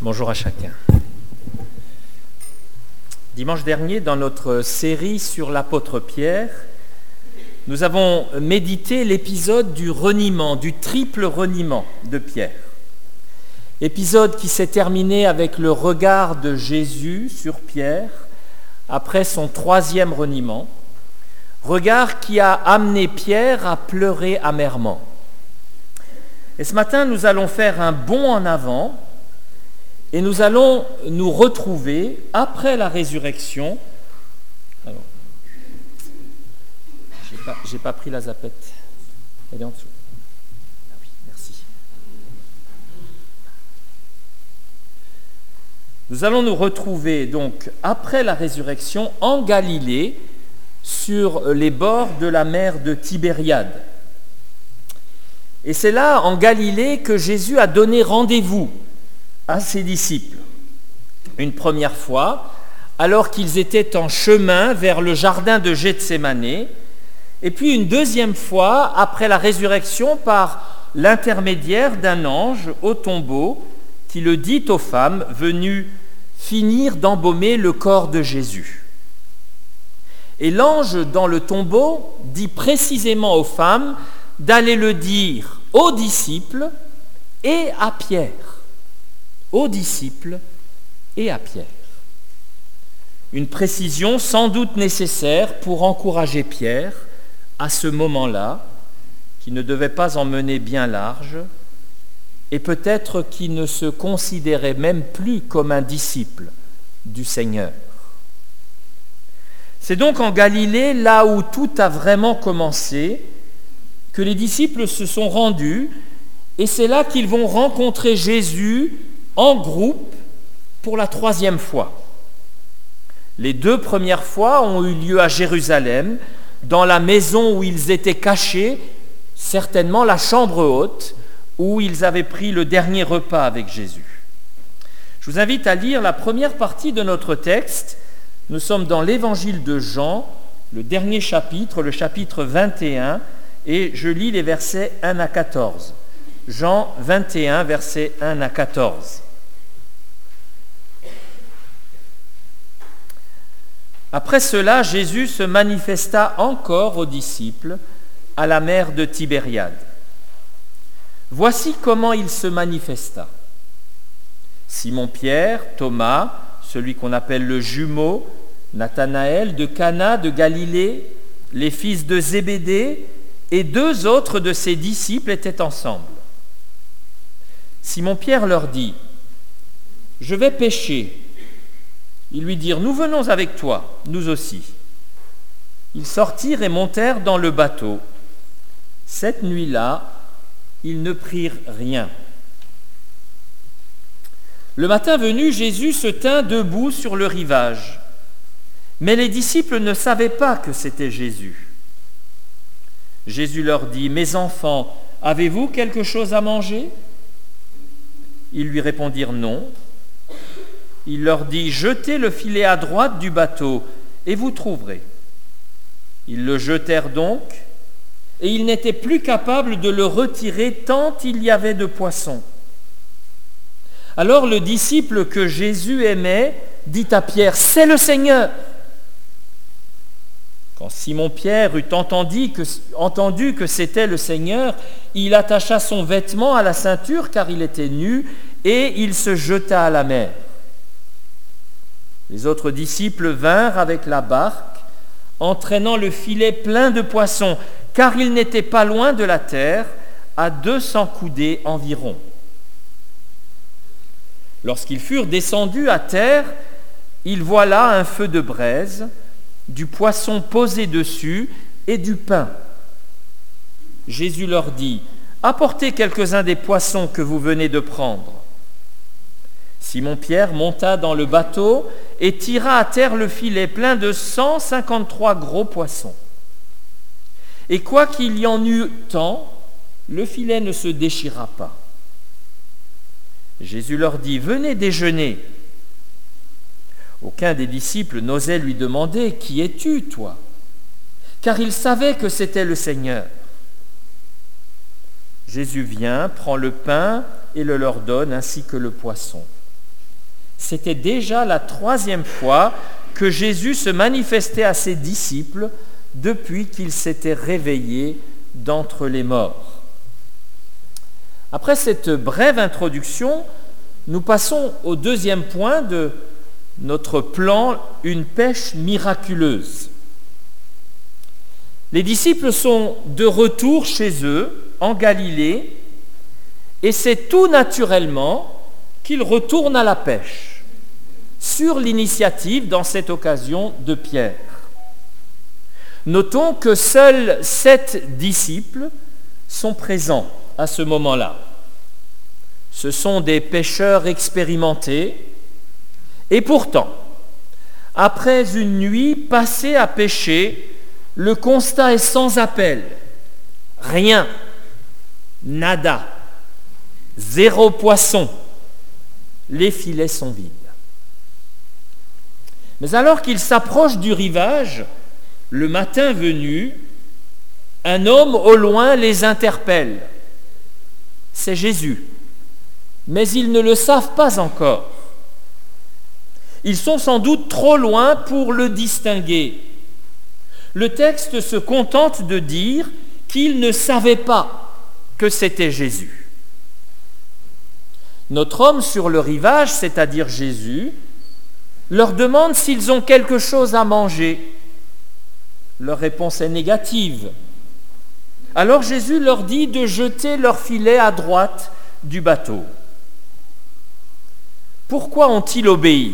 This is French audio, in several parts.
Bonjour à chacun. Dimanche dernier, dans notre série sur l'apôtre Pierre, nous avons médité l'épisode du reniement, du triple reniement de Pierre. Épisode qui s'est terminé avec le regard de Jésus sur Pierre après son troisième reniement, regard qui a amené Pierre à pleurer amèrement. Et ce matin, nous allons faire un bond en avant et nous allons nous retrouver après la résurrection. Alors, j'ai pas pris la zapette. Elle est en dessous. Ah oui, merci. Nous allons nous retrouver donc après la résurrection en Galilée, sur les bords de la mer de Tibériade. Et c'est là, en Galilée, que Jésus a donné rendez-vous à ses disciples. Une première fois, alors qu'ils étaient en chemin vers le jardin de Gethsémanée, et puis une deuxième fois, après la résurrection, par l'intermédiaire d'un ange au tombeau qui le dit aux femmes venues finir d'embaumer le corps de Jésus. Et l'ange dans le tombeau dit précisément aux femmes d'aller le dire aux disciples et à Pierre. Aux disciples et à Pierre. Une précision sans doute nécessaire pour encourager Pierre à ce moment-là, qui ne devait pas en mener bien large, et peut-être qui ne se considérait même plus comme un disciple du Seigneur. C'est donc en Galilée, là où tout a vraiment commencé, que les disciples se sont rendus, et c'est là qu'ils vont rencontrer Jésus en groupe pour la troisième fois. Les deux premières fois ont eu lieu à Jérusalem, dans la maison où ils étaient cachés, certainement la chambre haute, où ils avaient pris le dernier repas avec Jésus. Je vous invite à lire la première partie de notre texte. Nous sommes dans l'évangile de Jean, le dernier chapitre, le chapitre 21, et je lis les versets 1 à 14. Jean 21, versets 1 à 14. Après cela, Jésus se manifesta encore aux disciples à la mer de Tibériade. Voici comment il se manifesta. Simon-Pierre, Thomas, celui qu'on appelle le jumeau, Nathanaël de Cana de Galilée, les fils de Zébédée et deux autres de ses disciples étaient ensemble. Simon-Pierre leur dit : « Je vais pêcher. » Ils lui dirent : « Nous venons avec toi, nous aussi. » Ils sortirent et montèrent dans le bateau. Cette nuit-là, ils ne prirent rien. Le matin venu, Jésus se tint debout sur le rivage. Mais les disciples ne savaient pas que c'était Jésus. Jésus leur dit : « Mes enfants, avez-vous quelque chose à manger ?» Ils lui répondirent : « Non. » Il leur dit : « Jetez le filet à droite du bateau, et vous trouverez. » Ils le jetèrent donc, et ils n'étaient plus capables de le retirer tant il y avait de poissons. Alors le disciple que Jésus aimait dit à Pierre : « C'est le Seigneur !» Quand Simon-Pierre eut entendu que c'était le Seigneur, il attacha son vêtement à la ceinture car il était nu, et il se jeta à la mer. Les autres disciples vinrent avec la barque, entraînant le filet plein de poissons, car ils n'étaient pas loin de la terre, à 200 coudées environ. Lorsqu'ils furent descendus à terre, ils voient là un feu de braise, du poisson posé dessus et du pain. Jésus leur dit : « Apportez quelques-uns des poissons que vous venez de prendre. » Simon-Pierre monta dans le bateau et tira à terre le filet plein de 153 gros poissons. Et quoiqu'il y en eût tant, le filet ne se déchira pas. Jésus leur dit : « Venez déjeuner. » Aucun des disciples n'osait lui demander : « Qui es-tu, toi ?» Car il savait que c'était le Seigneur. Jésus vient, prend le pain et le leur donne, ainsi que le poisson. C'était déjà la 3e fois que Jésus se manifestait à ses disciples depuis qu'il s'était réveillé d'entre les morts. Après cette brève introduction, nous passons au 2e point de notre plan, une pêche miraculeuse. Les disciples sont de retour chez eux, en Galilée, et c'est tout naturellement qu'ils retournent à la pêche, sur l'initiative, dans cette occasion, de Pierre. Notons que seuls 7 disciples sont présents à ce moment-là. Ce sont des pêcheurs expérimentés, et pourtant, après une nuit passée à pêcher, le constat est sans appel. Rien, nada, 0 poisson. Les filets sont vides. Mais alors qu'ils s'approchent du rivage, le matin venu, un homme au loin les interpelle. C'est Jésus, mais ils ne le savent pas encore. Ils sont sans doute trop loin pour le distinguer. Le texte se contente de dire qu'ils ne savaient pas que c'était Jésus. Notre homme sur le rivage, c'est-à-dire Jésus, leur demande s'ils ont quelque chose à manger. Leur réponse est négative. Alors Jésus leur dit de jeter leur filet à droite du bateau. Pourquoi ont-ils obéi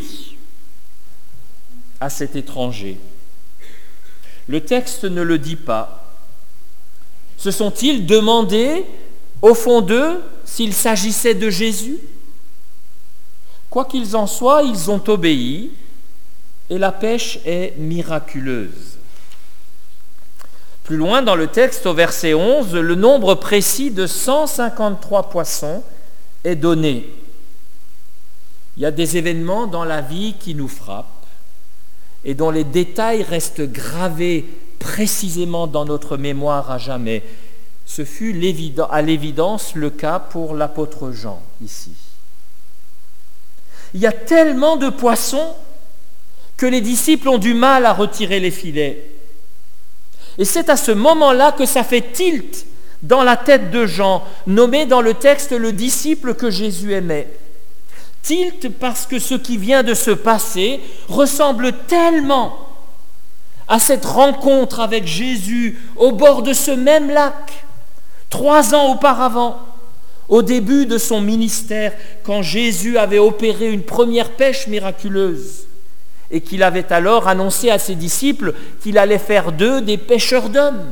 à cet étranger? Le texte ne le dit pas. Se sont-ils demandé, au fond d'eux, s'il s'agissait de Jésus? Quoi qu'il en soit, ils ont obéi et la pêche est miraculeuse. Plus loin dans le texte, au verset 11, le nombre précis de 153 poissons est donné. Il y a des événements dans la vie qui nous frappent et dont les détails restent gravés précisément dans notre mémoire à jamais. Ce fut à l'évidence le cas pour l'apôtre Jean ici. Il y a tellement de poissons que les disciples ont du mal à retirer les filets. Et c'est à ce moment-là que ça fait tilt dans la tête de Jean, nommé dans le texte le disciple que Jésus aimait. Tilt parce que ce qui vient de se passer ressemble tellement à cette rencontre avec Jésus au bord de ce même lac, 3 ans auparavant, au début de son ministère, quand Jésus avait opéré une première pêche miraculeuse et qu'il avait alors annoncé à ses disciples qu'il allait faire d'eux des pêcheurs d'hommes.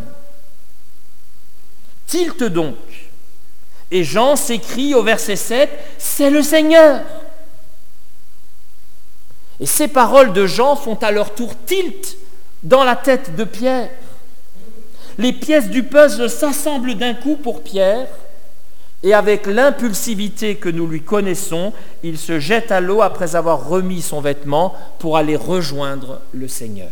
Tilt donc. Et Jean s'écrie au verset 7, « C'est le Seigneur !» Et ces paroles de Jean font à leur tour tilt dans la tête de Pierre. Les pièces du puzzle s'assemblent d'un coup pour Pierre, et avec l'impulsivité que nous lui connaissons, il se jette à l'eau après avoir remis son vêtement pour aller rejoindre le Seigneur.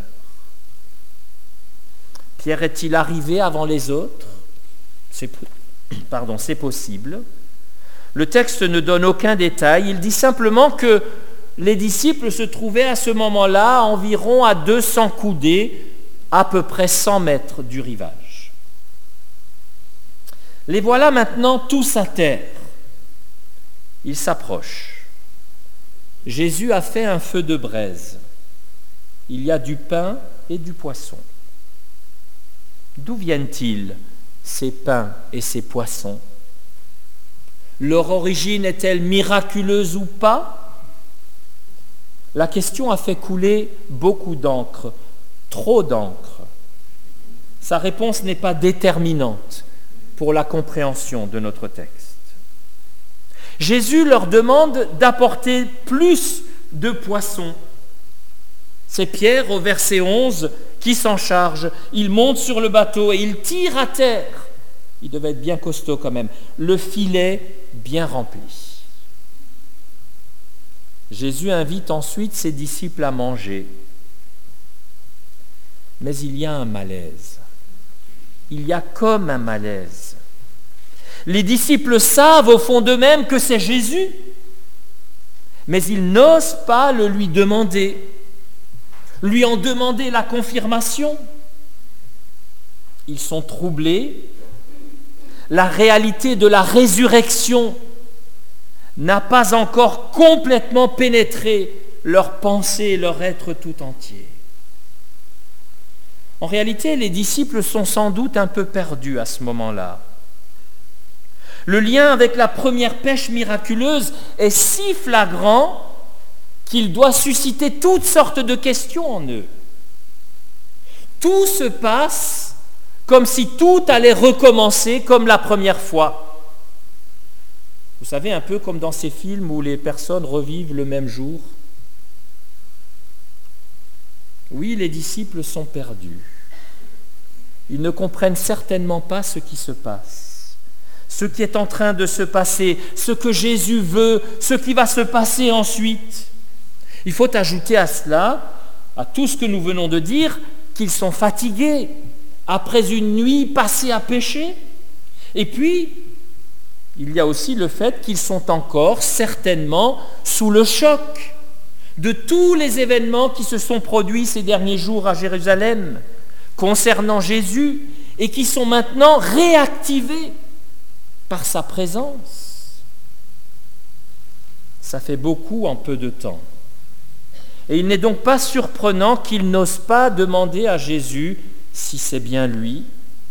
Pierre est-il arrivé avant les autres ? C'est possible. Le texte ne donne aucun détail. Il dit simplement que les disciples se trouvaient à ce moment-là environ à 200 coudées, à peu près 100 mètres du rivage. Les voilà maintenant tous à terre. Ils s'approchent. Jésus a fait un feu de braise. Il y a du pain et du poisson. D'où viennent-ils, ces pains et ces poissons? Leur origine est-elle miraculeuse ou pas? La question a fait couler beaucoup d'encre, trop d'encre. Sa réponse n'est pas déterminante pour la compréhension de notre texte. Jésus leur demande d'apporter plus de poissons. C'est Pierre au verset 11 qui s'en charge. Il monte sur le bateau et il tire à terre. Il devait être bien costaud quand même. Le filet bien rempli. Jésus invite ensuite ses disciples à manger. Mais il y a un malaise. Il y a comme un malaise. Les disciples savent au fond d'eux-mêmes que c'est Jésus. mais ils n'osent pas le lui demander, lui en demander la confirmation. Ils sont troublés. La réalité de la résurrection n'a pas encore complètement pénétré leur pensée et leur être tout entier. En réalité, les disciples sont sans doute un peu perdus à ce moment-là. Le lien avec la première pêche miraculeuse est si flagrant qu'il doit susciter toutes sortes de questions en eux. Tout se passe comme si tout allait recommencer comme la première fois. Vous savez, un peu comme dans ces films où les personnes revivent le même jour. Oui, les disciples sont perdus. Ils ne comprennent certainement pas ce qui se passe, ce qui est en train de se passer, ce que Jésus veut, ce qui va se passer ensuite. Il faut ajouter à cela, à tout ce que nous venons de dire, qu'ils sont fatigués après une nuit passée à pécher. Et puis, il y a aussi le fait qu'ils sont encore certainement sous le choc de tous les événements qui se sont produits ces derniers jours à Jérusalem concernant Jésus et qui sont maintenant réactivés par sa présence. Ça fait beaucoup en peu de temps. Et il n'est donc pas surprenant qu'ils n'osent pas demander à Jésus si c'est bien lui.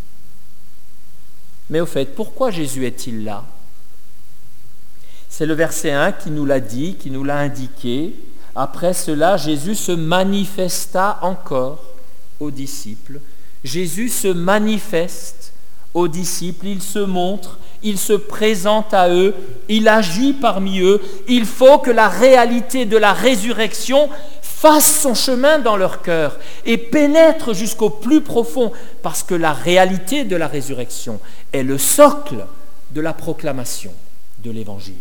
Mais au fait, pourquoi Jésus est-il là? C'est le verset 1 qui nous l'a dit, qui nous l'a indiqué. Après cela, Jésus se manifesta encore aux disciples. Jésus se manifeste aux disciples, il se montre, il se présente à eux, il agit parmi eux. Il faut que la réalité de la résurrection fasse son chemin dans leur cœur et pénètre jusqu'au plus profond, parce que la réalité de la résurrection est le socle de la proclamation de l'Évangile.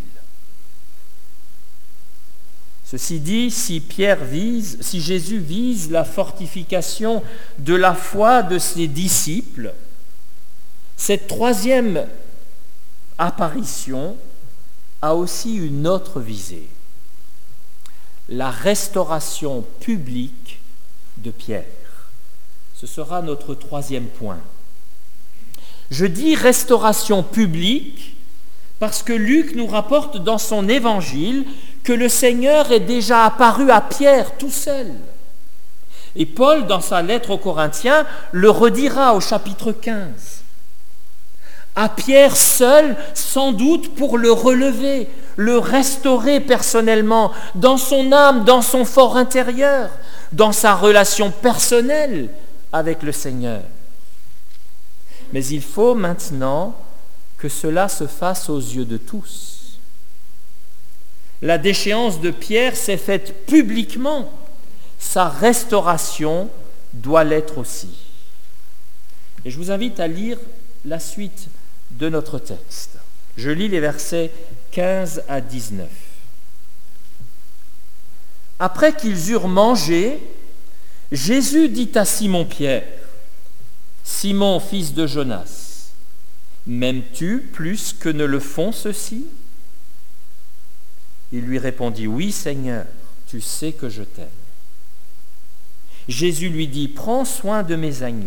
Ceci dit, si Jésus vise la fortification de la foi de ses disciples, cette troisième apparition a aussi une autre visée, la restauration publique de Pierre. Ce sera notre troisième point. Je dis restauration publique parce que Luc nous rapporte dans son évangile que le Seigneur est déjà apparu à Pierre tout seul. Et Paul, dans sa lettre aux Corinthiens, le redira au chapitre 15. À Pierre seul, sans doute pour le relever, le restaurer personnellement, dans son âme, dans son fort intérieur, dans sa relation personnelle avec le Seigneur. Mais il faut maintenant que cela se fasse aux yeux de tous. La déchéance de Pierre s'est faite publiquement. Sa restauration doit l'être aussi. Et je vous invite à lire la suite de notre texte. Je lis les versets 15 à 19. Après qu'ils eurent mangé, Jésus dit à Simon-Pierre, « Simon, fils de Jonas, m'aimes-tu plus que ne le font ceux-ci » Il lui répondit, « Oui, Seigneur, tu sais que je t'aime. » Jésus lui dit, « Prends soin de mes agneaux. »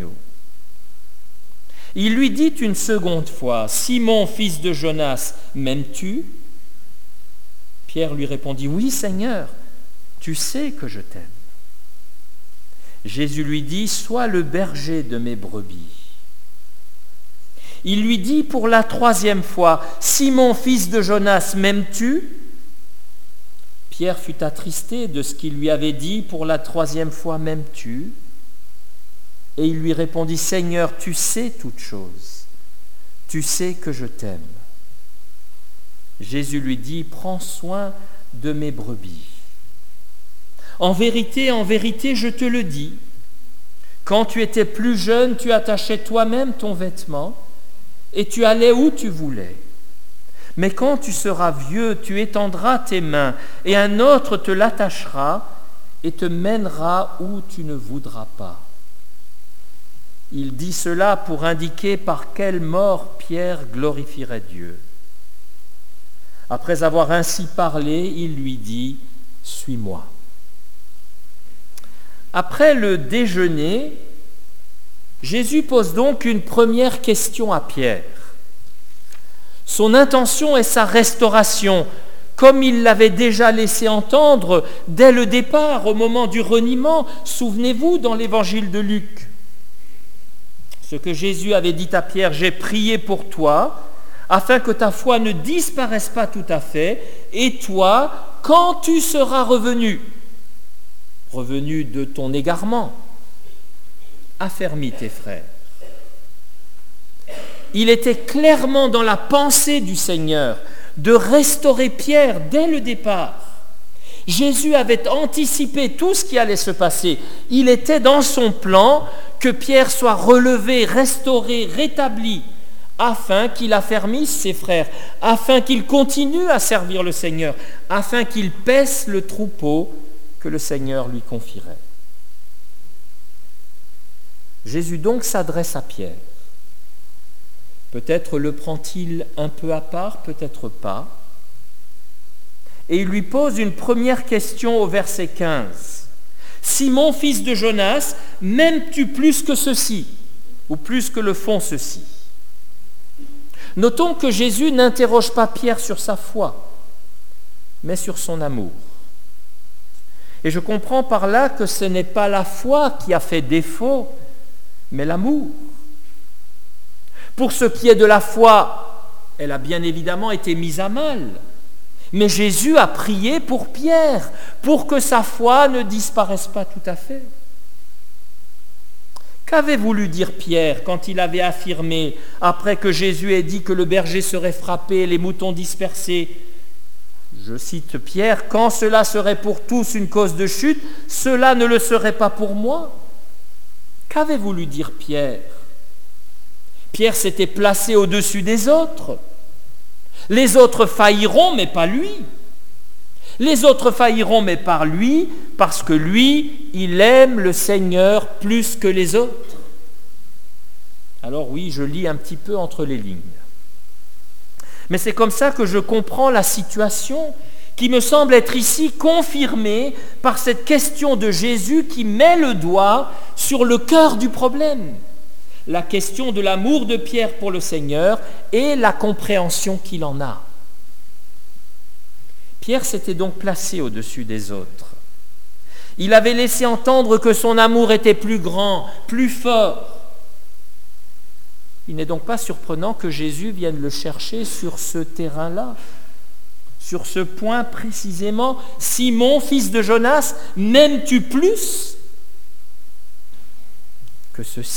Il lui dit une seconde fois, « Simon, fils de Jonas, m'aimes-tu » Pierre lui répondit, « Oui, Seigneur, tu sais que je t'aime. » Jésus lui dit, « Sois le berger de mes brebis. » Il lui dit pour la troisième fois, « Simon, fils de Jonas, m'aimes-tu » Pierre fut attristé de ce qu'il lui avait dit pour la troisième fois, « M'aimes-tu » Et il lui répondit, « Seigneur, tu sais toutes choses, tu sais que je t'aime. » Jésus lui dit, « Prends soin de mes brebis. En vérité, je te le dis, quand tu étais plus jeune, tu attachais toi-même ton vêtement et tu allais où tu voulais. Mais quand tu seras vieux, tu étendras tes mains et un autre te l'attachera et te mènera où tu ne voudras pas. » Il dit cela pour indiquer par quelle mort Pierre glorifierait Dieu. Après avoir ainsi parlé, il lui dit « Suis-moi ». Après le déjeuner, Jésus pose donc une première question à Pierre. Son intention est sa restauration, comme il l'avait déjà laissé entendre dès le départ, au moment du reniement. Souvenez-vous dans l'évangile de Luc, ce que Jésus avait dit à Pierre, « J'ai prié pour toi, afin que ta foi ne disparaisse pas tout à fait, et toi, quand tu seras revenu de ton égarement, affermis tes frères. » Il était clairement dans la pensée du Seigneur de restaurer Pierre dès le départ. Jésus avait anticipé tout ce qui allait se passer. Il était dans son plan que Pierre soit relevé, restauré, rétabli, afin qu'il affermisse ses frères, afin qu'il continue à servir le Seigneur, afin qu'il paisse le troupeau que le Seigneur lui confierait. Jésus donc s'adresse à Pierre. Peut-être le prend-il un peu à part, peut-être pas. Et il lui pose une première question au verset 15. « Simon, fils de Jonas, m'aimes-tu plus que ceci, ou plus que le font ceux-ci » Notons que Jésus n'interroge pas Pierre sur sa foi, mais sur son amour. Et je comprends par là que ce n'est pas la foi qui a fait défaut, mais l'amour. Pour ce qui est de la foi, elle a bien évidemment été mise à mal. Mais Jésus a prié pour Pierre, pour que sa foi ne disparaisse pas tout à fait. Qu'avait voulu dire Pierre quand il avait affirmé, après que Jésus ait dit que le berger serait frappé et les moutons dispersés? Je cite Pierre, « Quand cela serait pour tous une cause de chute, cela ne le serait pas pour moi. » Qu'avait voulu dire Pierre? Pierre s'était placé au-dessus des autres. Les autres failliront, mais pas lui. Les autres failliront, mais par lui, parce que lui, il aime le Seigneur plus que les autres. Alors oui, je lis un petit peu entre les lignes. Mais c'est comme ça que je comprends la situation qui me semble être ici confirmée par cette question de Jésus qui met le doigt sur le cœur du problème. La question de l'amour de Pierre pour le Seigneur et la compréhension qu'il en a. Pierre s'était donc placé au-dessus des autres. Il avait laissé entendre que son amour était plus grand, plus fort. Il n'est donc pas surprenant que Jésus vienne le chercher sur ce terrain-là, sur ce point précisément. « Simon, fils de Jonas, m'aimes-tu plus que ceci ?»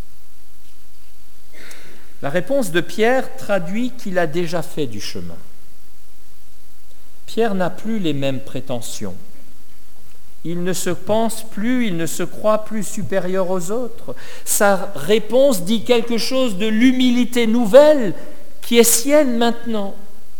La réponse de Pierre traduit qu'il a déjà fait du chemin. Pierre n'a plus les mêmes prétentions. Il ne se pense plus, il ne se croit plus supérieur aux autres. Sa réponse dit quelque chose de l'humilité nouvelle qui est sienne maintenant.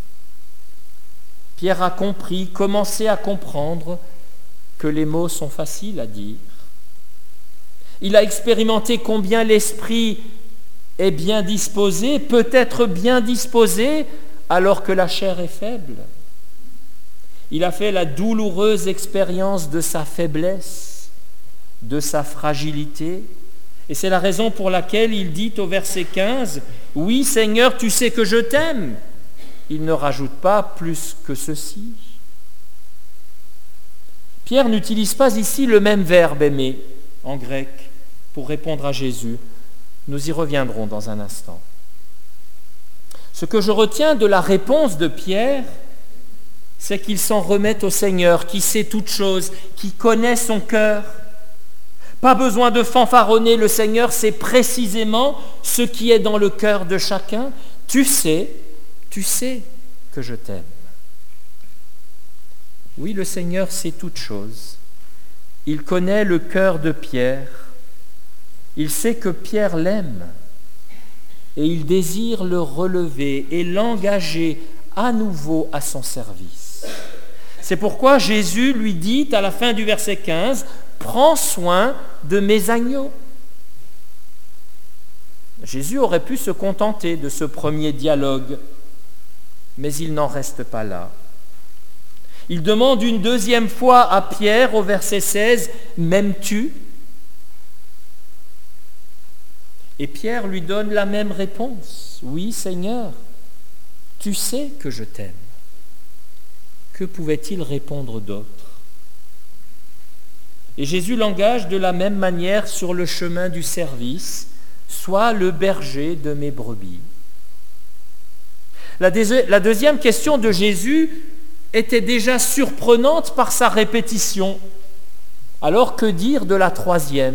Pierre a compris, commencé à comprendre que les mots sont faciles à dire. Il a expérimenté combien l'esprit est bien disposé, peut être bien disposé alors que la chair est faible. Il a fait la douloureuse expérience de sa faiblesse, de sa fragilité. Et c'est la raison pour laquelle il dit au verset 15, « Oui, Seigneur, tu sais que je t'aime. » Il ne rajoute pas plus que ceci. Pierre n'utilise pas ici le même verbe « aimer » en grec pour répondre à Jésus. Nous y reviendrons dans un instant. Ce que je retiens de la réponse de Pierre, c'est qu'il s'en remet au Seigneur, qui sait toutes choses, qui connaît son cœur. Pas besoin de fanfaronner, le Seigneur sait précisément ce qui est dans le cœur de chacun. Tu sais que je t'aime. Oui, le Seigneur sait toutes choses. Il connaît le cœur de Pierre. Il sait que Pierre l'aime et il désire le relever et l'engager à nouveau à son service. C'est pourquoi Jésus lui dit à la fin du verset 15, « Prends soin de mes agneaux. » Jésus aurait pu se contenter de ce premier dialogue, Mais il n'en reste pas là. Il demande une deuxième fois à Pierre, au verset 16, « M'aimes-tu » Et Pierre lui donne la même réponse. « Oui, Seigneur, tu sais que je t'aime. » Que pouvait-il répondre d'autre? Et Jésus l'engage de la même manière sur le chemin du service, « Sois le berger de mes brebis. » La deuxième question de Jésus était déjà surprenante par sa répétition. Alors que dire de la troisième?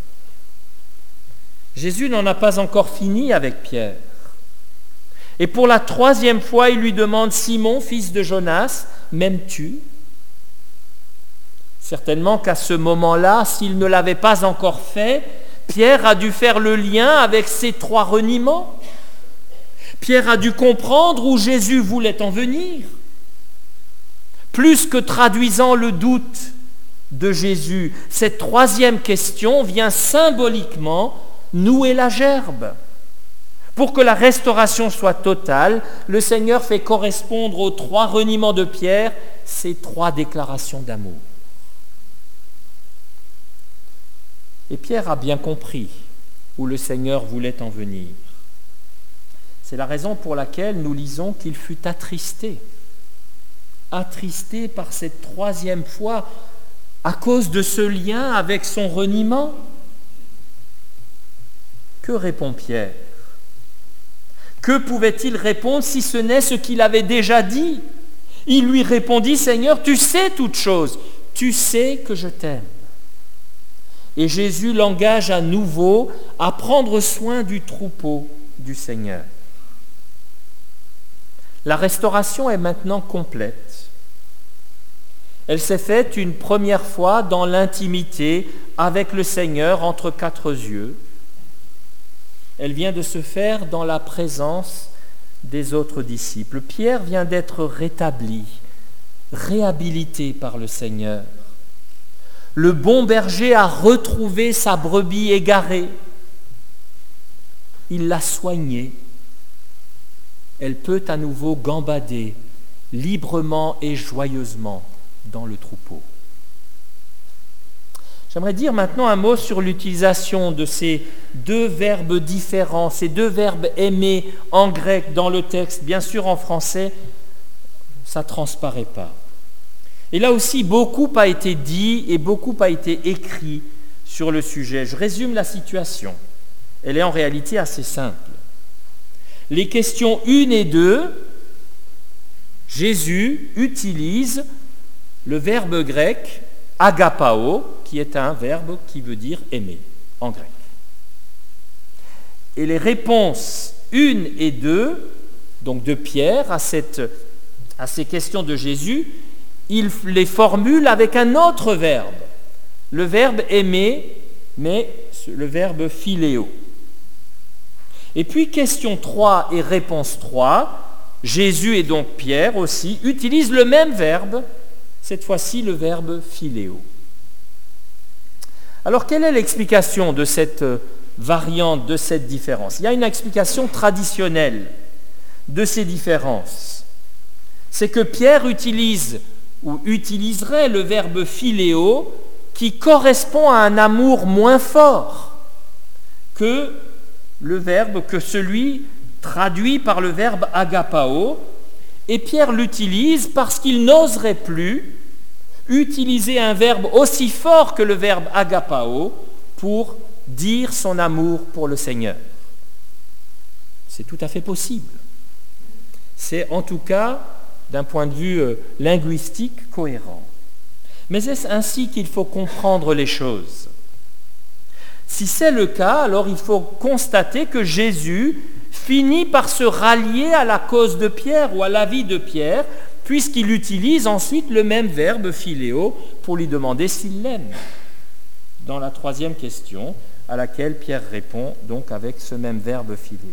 Jésus n'en a pas encore fini avec Pierre. Et pour la troisième fois, il lui demande « Simon, fils de Jonas, m'aimes-tu » Certainement qu'à ce moment-là, s'il ne l'avait pas encore fait, Pierre a dû faire le lien avec ces trois reniements. Pierre a dû comprendre où Jésus voulait en venir. Plus que traduisant le doute de Jésus, cette troisième question vient symboliquement nouer la gerbe. Pour que la restauration soit totale, le Seigneur fait correspondre aux trois reniements de Pierre ces trois déclarations d'amour. Et Pierre a bien compris où le Seigneur voulait en venir. C'est la raison pour laquelle nous lisons qu'il fut attristé par cette troisième fois à cause de ce lien avec son reniement. Que répond Pierre? Que pouvait-il répondre si ce n'est ce qu'il avait déjà dit? Il lui répondit, « Seigneur, tu sais toutes choses, tu sais que je t'aime. » Et Jésus l'engage à nouveau à prendre soin du troupeau du Seigneur. La restauration est maintenant complète. Elle s'est faite une première fois dans l'intimité avec le Seigneur entre quatre yeux. Elle vient de se faire dans la présence des autres disciples. Pierre vient d'être rétabli, réhabilité par le Seigneur. Le bon berger a retrouvé sa brebis égarée. Il l'a soignée. Elle peut à nouveau gambader librement et joyeusement dans le troupeau. J'aimerais dire maintenant un mot sur l'utilisation de ces deux verbes différents, ces deux verbes aimés en grec dans le texte. Bien sûr, en français, ça ne transparaît pas. Et là aussi, beaucoup a été dit et beaucoup a été écrit sur le sujet. Je résume la situation. Elle est en réalité assez simple. Les questions 1 et 2, Jésus utilise le verbe grec agapao, qui est un verbe qui veut dire aimer en grec. Et les réponses 1 et 2, donc de Pierre à ces questions de Jésus, il les formule avec un autre verbe, le verbe aimer, mais le verbe philéo. Et puis question 3 et réponse 3, Jésus et donc Pierre aussi utilisent le même verbe, cette fois-ci le verbe philéo. Alors quelle est l'explication de cette variante, de cette différence? Il y a une explication traditionnelle de ces différences. C'est que Pierre utilise ou utiliserait le verbe philéo qui correspond à un amour moins fort que celui traduit par le verbe agapao, et Pierre l'utilise parce qu'il n'oserait plus utiliser un verbe aussi fort que le verbe agapao pour dire son amour pour le Seigneur. C'est tout à fait possible. C'est en tout cas, d'un point de vue linguistique, cohérent. Mais est-ce ainsi qu'il faut comprendre les choses? Si c'est le cas, alors il faut constater que Jésus finit par se rallier à la cause de Pierre ou à l'avis de Pierre, puisqu'il utilise ensuite le même verbe philéo pour lui demander s'il l'aime. Dans la troisième question, à laquelle Pierre répond donc avec ce même verbe philéo.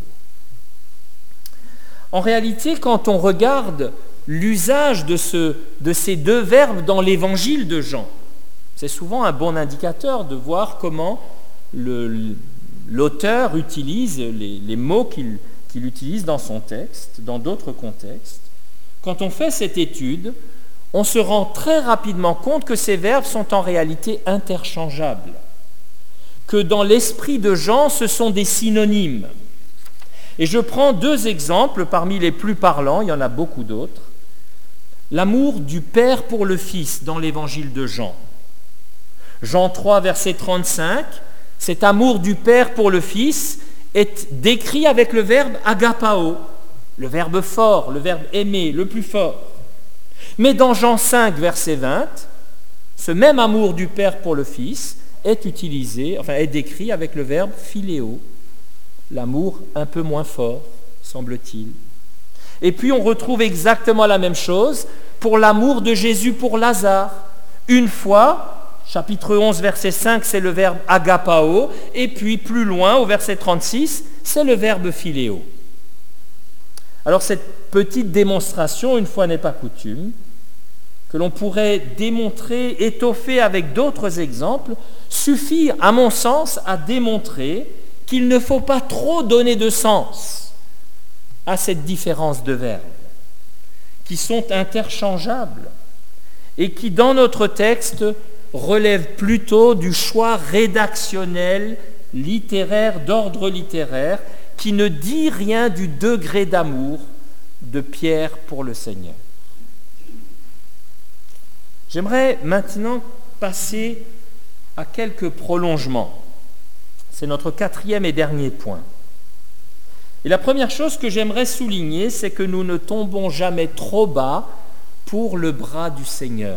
En réalité, quand on regarde l'usage de ces deux verbes dans l'évangile de Jean, c'est souvent un bon indicateur de voir comment l'auteur utilise les mots qu'il utilise dans son texte, dans d'autres contextes. Quand on fait cette étude, on se rend très rapidement compte que ces verbes sont en réalité interchangeables, que dans l'esprit de Jean, ce sont des synonymes. Et je prends 2 exemples parmi les plus parlants, il y en a beaucoup d'autres. L'amour du Père pour le Fils dans l'évangile de Jean. Jean 3, verset 35, cet amour du Père pour le Fils est décrit avec le verbe agapao, le verbe fort, le verbe aimer, le plus fort. Mais dans Jean 5, verset 20, ce même amour du Père pour le Fils est décrit avec le verbe philéo, l'amour un peu moins fort, semble-t-il. Et puis on retrouve exactement la même chose pour l'amour de Jésus pour Lazare. Une fois, chapitre 11, verset 5, c'est le verbe agapao, et puis plus loin, au verset 36, c'est le verbe philéo. Alors cette petite démonstration, une fois n'est pas coutume, que l'on pourrait démontrer, étoffer avec d'autres exemples, suffit, à mon sens, à démontrer qu'il ne faut pas trop donner de sens à cette différence de verbes, qui sont interchangeables et qui, dans notre texte, relèvent plutôt du choix rédactionnel, littéraire, d'ordre littéraire, qui ne dit rien du degré d'amour de Pierre pour le Seigneur. J'aimerais maintenant passer à quelques prolongements. C'est notre 4e et dernier point. Et la première chose que j'aimerais souligner, c'est que nous ne tombons jamais trop bas pour le bras du Seigneur.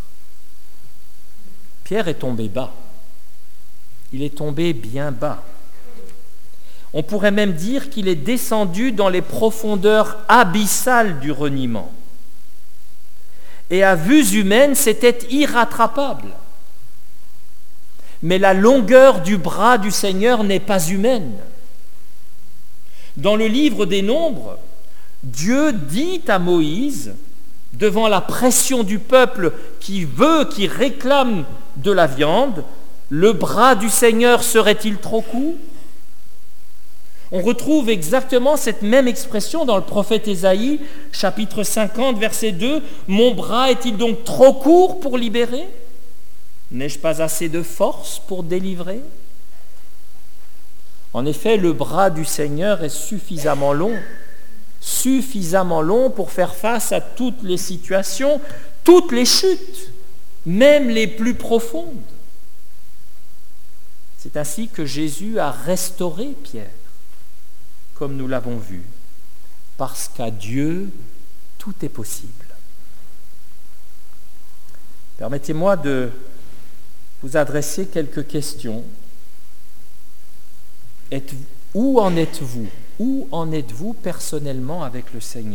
Pierre est tombé bas. Il est tombé bien bas. On pourrait même dire qu'il est descendu dans les profondeurs abyssales du reniement. Et à vues humaines, c'était irrattrapable. Mais la longueur du bras du Seigneur n'est pas humaine. Dans le livre des Nombres, Dieu dit à Moïse, devant la pression du peuple qui réclame de la viande, le bras du Seigneur serait-il trop court ? On retrouve exactement cette même expression dans le prophète Ésaïe, chapitre 50, verset 2. « Mon bras est-il donc trop court pour libérer ? N'ai-je pas assez de force pour délivrer ?» En effet, le bras du Seigneur est suffisamment long pour faire face à toutes les situations, toutes les chutes, même les plus profondes. C'est ainsi que Jésus a restauré Pierre, comme nous l'avons vu, parce qu'à Dieu, tout est possible. Permettez-moi de vous adresser quelques questions. Où en êtes-vous ? Où en êtes-vous personnellement avec le Seigneur ?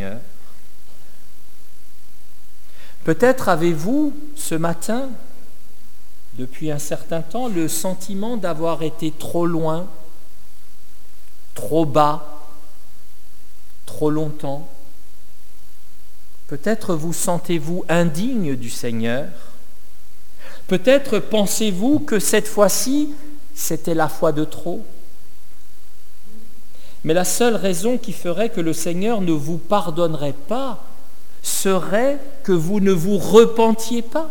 Peut-être avez-vous, ce matin, depuis un certain temps, le sentiment d'avoir été trop loin, trop bas, trop longtemps. Peut-être vous sentez-vous indigne du Seigneur. Peut-être pensez-vous que cette fois-ci, c'était la fois de trop. Mais la seule raison qui ferait que le Seigneur ne vous pardonnerait pas serait que vous ne vous repentiez pas.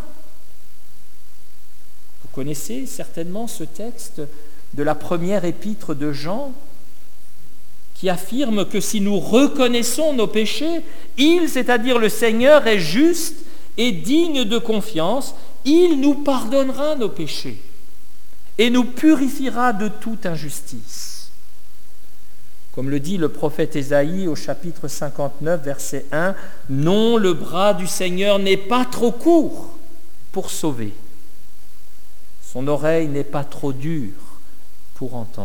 Vous connaissez certainement ce texte de la première épître de Jean qui affirme que si nous reconnaissons nos péchés, il, c'est-à-dire le Seigneur, est juste et digne de confiance, il nous pardonnera nos péchés et nous purifiera de toute injustice. Comme le dit le prophète Ésaïe au chapitre 59, verset 1, « Non, le bras du Seigneur n'est pas trop court pour sauver. Son oreille n'est pas trop dure pour entendre. »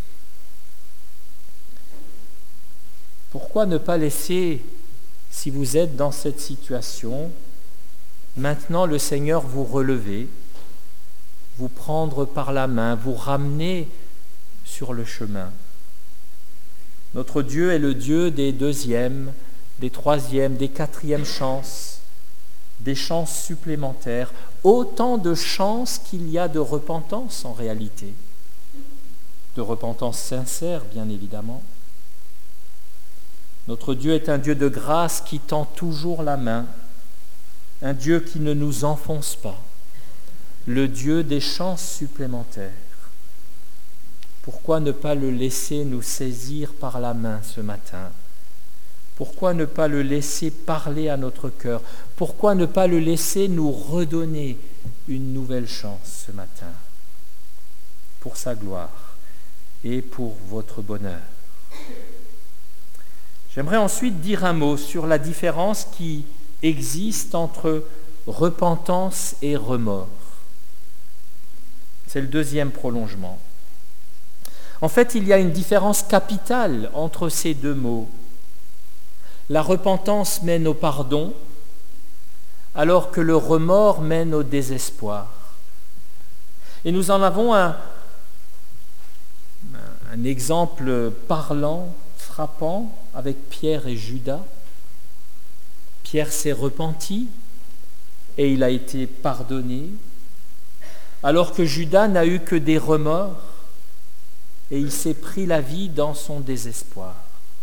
Pourquoi ne pas laisser, si vous êtes dans cette situation, maintenant le Seigneur vous relever, vous prendre par la main, vous ramener sur le chemin ? Notre Dieu est le Dieu des deuxièmes, des troisièmes, des quatrièmes chances, des chances supplémentaires, autant de chances qu'il y a de repentance en réalité, de repentance sincère bien évidemment. Notre Dieu est un Dieu de grâce qui tend toujours la main, un Dieu qui ne nous enfonce pas, le Dieu des chances supplémentaires. Pourquoi ne pas le laisser nous saisir par la main ce matin? Pourquoi ne pas le laisser parler à notre cœur? Pourquoi ne pas le laisser nous redonner une nouvelle chance ce matin? Pour sa gloire et pour votre bonheur. J'aimerais ensuite dire un mot sur la différence qui existe entre repentance et remords. C'est le deuxième prolongement. En fait, il y a une différence capitale entre ces deux mots. La repentance mène au pardon, alors que le remords mène au désespoir. Et nous en avons un exemple parlant, frappant, avec Pierre et Judas. Pierre s'est repenti et il a été pardonné, alors que Judas n'a eu que des remords et il s'est pris la vie dans son désespoir.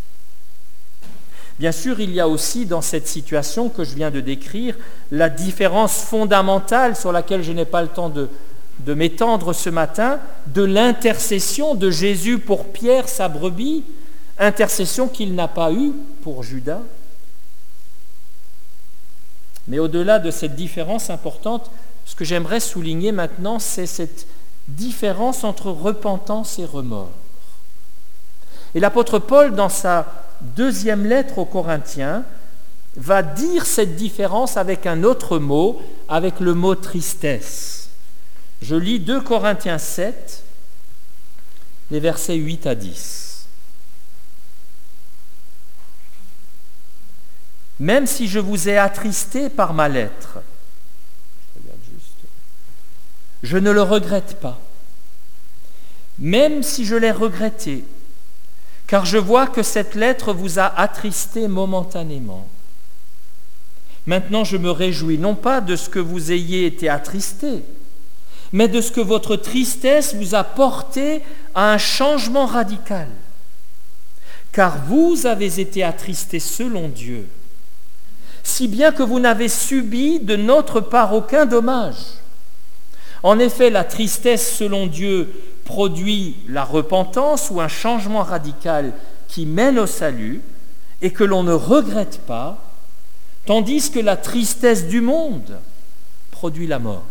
Bien sûr, il y a aussi dans cette situation que je viens de décrire la différence fondamentale sur laquelle je n'ai pas le temps de m'étendre ce matin, de l'intercession de Jésus pour Pierre, sa brebis, intercession qu'il n'a pas eue pour Judas. Mais au-delà de cette différence importante, ce que j'aimerais souligner maintenant, c'est cette différence entre repentance et remords. Et l'apôtre Paul, dans sa deuxième lettre aux Corinthiens, va dire cette différence avec un autre mot, avec le mot tristesse. Je lis 2 Corinthiens 7, les versets 8 à 10. Même si je vous ai attristé par ma lettre, je ne le regrette pas, même si je l'ai regretté, car je vois que cette lettre vous a attristé momentanément. Maintenant, je me réjouis non pas de ce que vous ayez été attristé, mais de ce que votre tristesse vous a porté à un changement radical. Car vous avez été attristés selon Dieu, si bien que vous n'avez subi de notre part aucun dommage. En effet, la tristesse selon Dieu produit la repentance ou un changement radical qui mène au salut et que l'on ne regrette pas, tandis que la tristesse du monde produit la mort.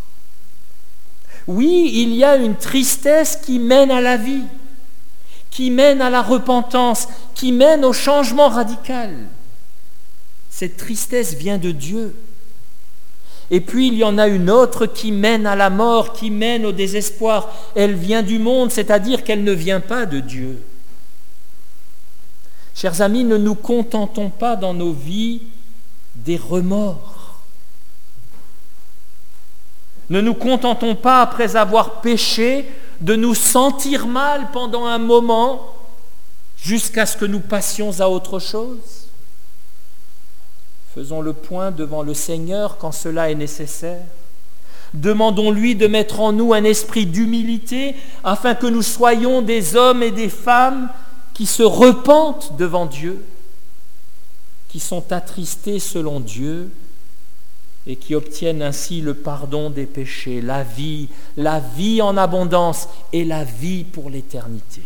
Oui, il y a une tristesse qui mène à la vie, qui mène à la repentance, qui mène au changement radical. Cette tristesse vient de Dieu. Et puis il y en a une autre qui mène à la mort, qui mène au désespoir. Elle vient du monde, c'est-à-dire qu'elle ne vient pas de Dieu. Chers amis, ne nous contentons pas dans nos vies des remords. Ne nous contentons pas, après avoir péché, de nous sentir mal pendant un moment jusqu'à ce que nous passions à autre chose. Faisons le point devant le Seigneur quand cela est nécessaire. Demandons-lui de mettre en nous un esprit d'humilité afin que nous soyons des hommes et des femmes qui se repentent devant Dieu, qui sont attristés selon Dieu et qui obtiennent ainsi le pardon des péchés, la vie en abondance et la vie pour l'éternité.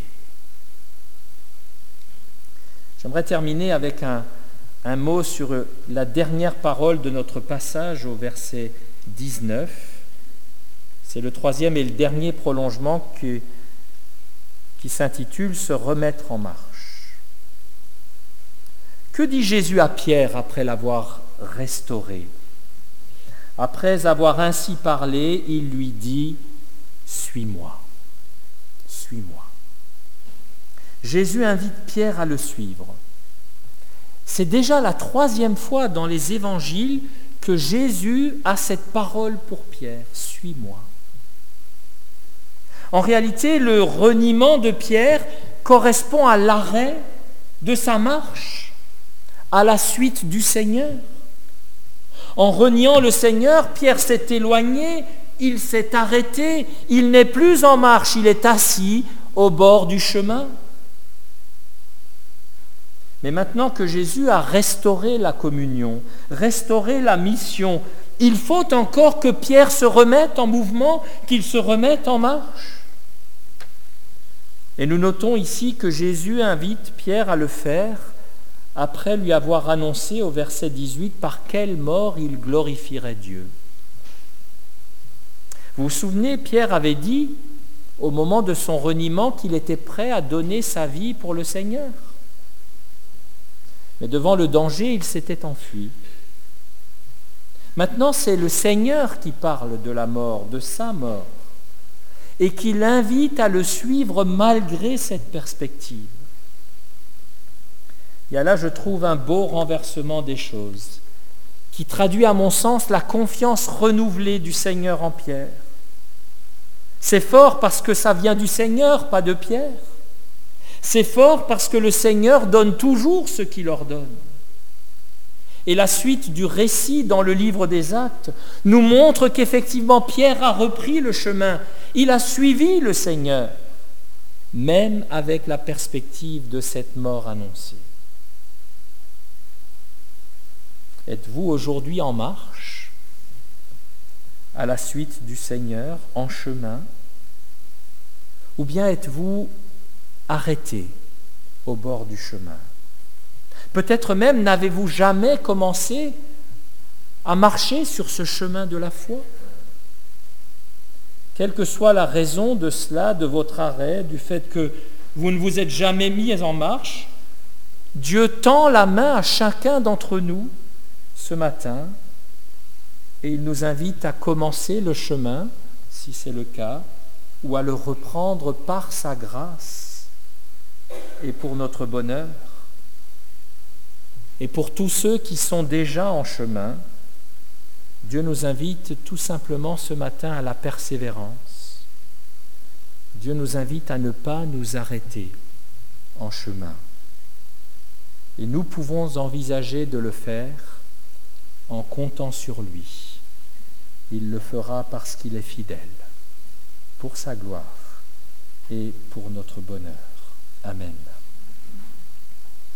J'aimerais terminer avec un mot sur la dernière parole de notre passage au verset 19. C'est le troisième et le dernier prolongement qui s'intitule « Se remettre en marche ». Que dit Jésus à Pierre après l'avoir restauré? Après avoir ainsi parlé, il lui dit « Suis-moi, suis-moi ». Jésus invite Pierre à le suivre. C'est déjà la 3e fois dans les évangiles que Jésus a cette parole pour Pierre, « Suis-moi ». En réalité, le reniement de Pierre correspond à l'arrêt de sa marche, à la suite du Seigneur. En reniant le Seigneur, Pierre s'est éloigné, il s'est arrêté, il n'est plus en marche, il est assis au bord du chemin. Mais maintenant que Jésus a restauré la communion, restauré la mission, il faut encore que Pierre se remette en mouvement, qu'il se remette en marche. Et nous notons ici que Jésus invite Pierre à le faire après lui avoir annoncé au verset 18 par quelle mort il glorifierait Dieu. Vous vous souvenez, Pierre avait dit au moment de son reniement qu'il était prêt à donner sa vie pour le Seigneur. Mais devant le danger, il s'était enfui. Maintenant, c'est le Seigneur qui parle de la mort, de sa mort, et qui l'invite à le suivre malgré cette perspective. Il y a là, je trouve, un beau renversement des choses, qui traduit à mon sens la confiance renouvelée du Seigneur en Pierre. C'est fort parce que ça vient du Seigneur, pas de Pierre. C'est fort parce que le Seigneur donne toujours ce qu'il ordonne. Et la suite du récit dans le livre des Actes nous montre qu'effectivement Pierre a repris le chemin. Il a suivi le Seigneur, même avec la perspective de cette mort annoncée. Êtes-vous aujourd'hui en marche, à la suite du Seigneur, en chemin, ou bien êtes-vous arrêté au bord du chemin? Peut-être même n'avez-vous jamais commencé à marcher sur ce chemin de la foi? Quelle que soit la raison de cela, de votre arrêt, du fait que vous ne vous êtes jamais mis en marche, Dieu tend la main à chacun d'entre nous ce matin et il nous invite à commencer le chemin, si c'est le cas, ou à le reprendre par sa grâce et pour notre bonheur. Et pour tous ceux qui sont déjà en chemin, Dieu nous invite tout simplement ce matin à la persévérance. Dieu nous invite à ne pas nous arrêter en chemin. Et nous pouvons envisager de le faire en comptant sur lui. Il le fera parce qu'il est fidèle, pour sa gloire et pour notre bonheur. Amen.